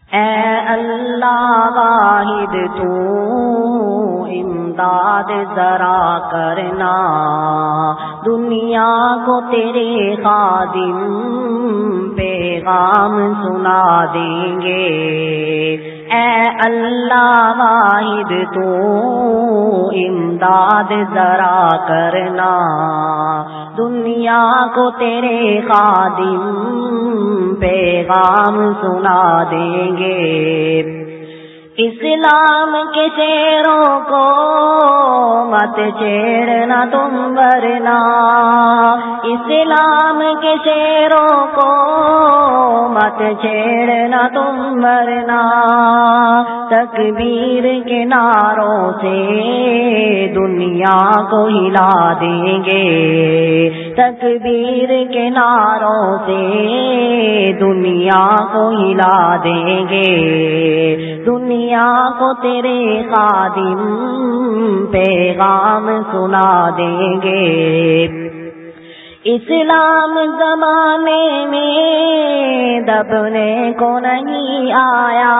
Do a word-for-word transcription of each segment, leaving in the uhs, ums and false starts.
اے اللہ واحد تو امداد ذرا کرنا، دنیا کو تیرے خادم پیغام سنا دیں گے۔ اے اللہ واحد تو امداد ذرا کرنا، دنیا کو تیرے خادم پیغام سنا دیں گے۔ اسلام کے شیروں کو مت چھیڑنا تم ورنہ، اسلام کے شیروں کو مت چھیڑنا تم ورنہ، تکبیر کے نعروں سے دنیا کو ہلا دیں گے، تکبیر کے نعروں سے دنیا کو ہلا دیں گے، دنیا کو تیرے خادم پیغام سنا دیں گے۔ اسلام زمانے میں دبنے کو نہیں آیا،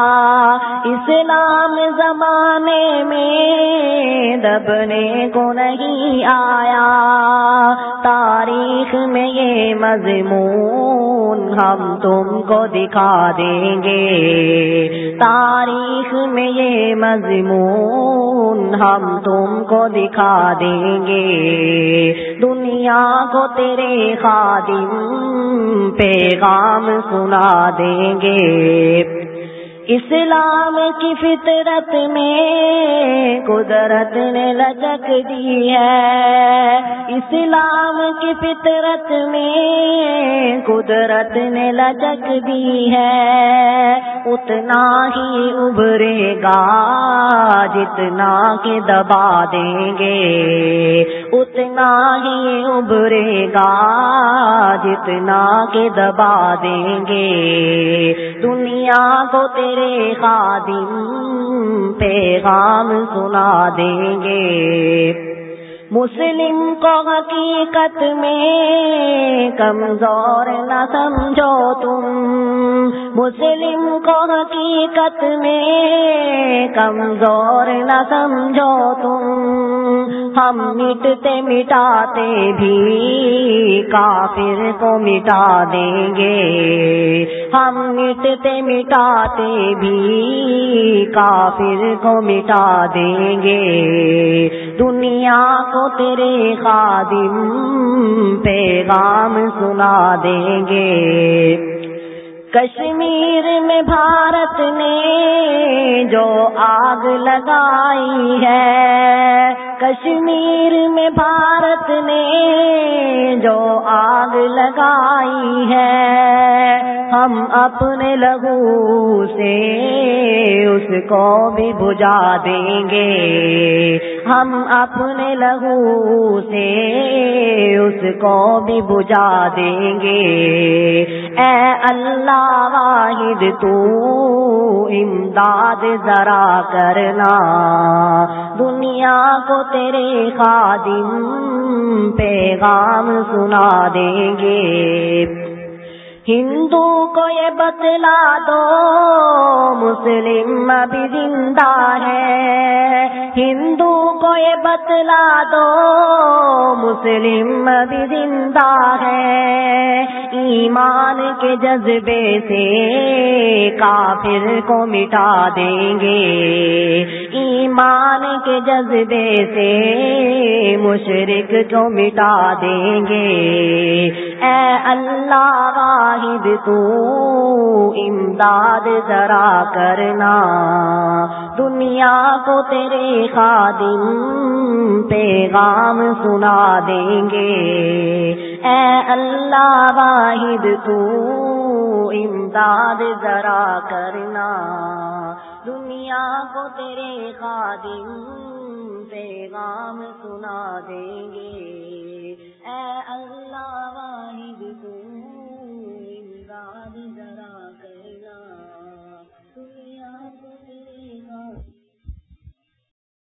اسلام زمانے میں دبنے کو نہیں آیا، تاریخ میں یہ مضمون ہم تم کو دکھا دیں گے، تاریخ میں یہ مضمون ہم تم کو دکھا دیں گے، دنیا کو تیرے خادم پیغام سنا دیں گے۔ اسلام کی فطرت میں قدرت نے لچک دی ہے، اسلام کی فطرت میں قدرت نے لچک دی ہے، اتنا ہی ابھرے گا جتنا کہ دبا دیں گے، اتنا ہی ابھرے گا جتنا کہ دبا دیں گے، دنیا کو تیرے خادم پیغام سنا دیں گے۔ مسلم کو حقیقت میں کمزور نہ سمجھو تم، مسلم کو حقیقت میں کمزور نہ سمجھو تم، ہم مٹتے مٹاتے بھی کافر کو مٹا دیں گے، ہم مٹتے مٹاتے بھی کافر کو مٹا دیں گے، دنیا کو تیرے خادم پیغام سنا دیں گے۔ کشمیر میں بھارت نے جو آگ لگائی ہے، کشمیر میں بھارت نے جو آگ لگائی ہے، ہم اپنے لہو سے اس کو بھی بجھا دیں گے، ہم اپنے لہو سے اس کو بھی بجھا دیں گے۔ اے اللہ واحد تو امداد ذرا کرنا، دنیا کو تیرے خادم پیغام سنا دیں گے۔ ہندو کو یہ بتلا دو مسلم ابھی زندہ ہے، ہندو کو یہ بتلا دو مسلم ابھی زندہ ہے، ایمان کے جذبے سے کافر کو مٹا دیں گے، ایمان کے جذبے سے مشرک کو مٹا دیں گے۔ اے اللہ واحد تو امداد ذرا کرنا، دنیا کو تیرے خادم پیغام سنا دیں گے۔ اے اللہ واحد تو امداد ذرا کرنا، دنیا کو تیرے خادم پیغام سنا دیں گے۔